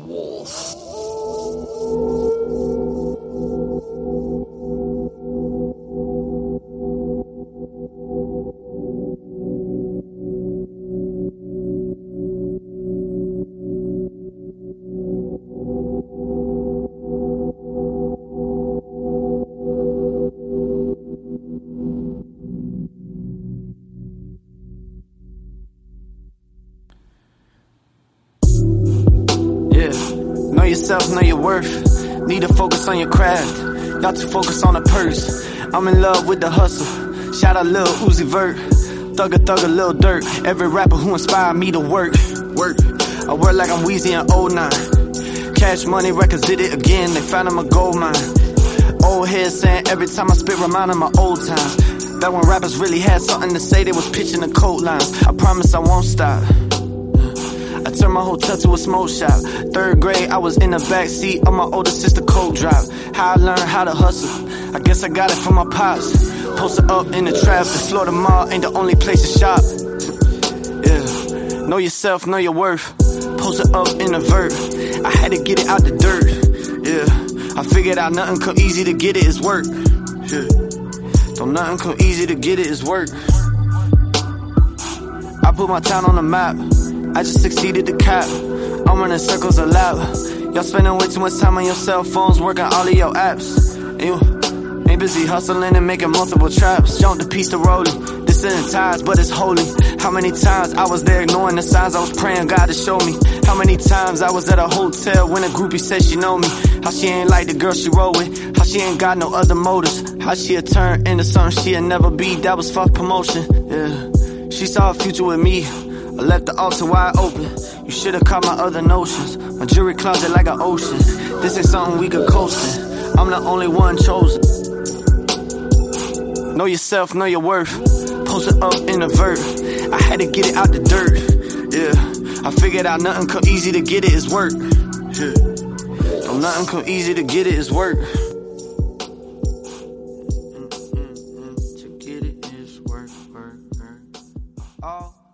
Wolf. Know yourself, know your worth. Need to focus on your craft. Y'all too focused on the purse. I'm in love with the hustle. Shout out Lil Uzi Vert. Thugger, Lil Durk. Every rapper who inspired me to work. I work like I'm Weezy in 09. Cash Money Records did it again. They found him a gold mine. Old heads saying every time I spit remind them my old times. That when rappers really had something to say, they was pitching the code lines. I promise I won't stop. I turned my hotel to a smoke shop. 3rd grade, I was in the backseat of my older sister cold drop. How I learned how to hustle, I guess I got it from my pops. Posted up in the trap, the Florida Mall ain't the only place to shop. Yeah, know yourself, know your worth. Posted up in the vert, I had to get it out the dirt. Yeah, I figured out nothing come easy to get it is work. Yeah, don't nothing come easy to get it is work. I put my town on the map, I just succeeded to cap. I'm running circles a lap. Y'all spending way too much time on your cell phones, working all of your apps. And you ain't busy hustling and making multiple traps. Jump the piece to rolling. This isn't ties, but it's holy. How many times I was there ignoring the signs, I was praying God to show me. How many times I was at a hotel when a groupie said she know me. How she ain't like the girl she roll with. How she ain't got no other motives. How she'll turn into something she'll never be. That was fuck promotion. Yeah, she saw a future with me. I left the altar wide open. You should've caught my other notions. My jewelry closet like an ocean. This ain't something we could coast in. I'm the only one chosen. Know yourself, know your worth. Posted up in the vert, I had to get it out the dirt. Yeah, I figured out nothing come easy to get it is work. Yeah, don't nothing come easy to get it is work. To get it is work. All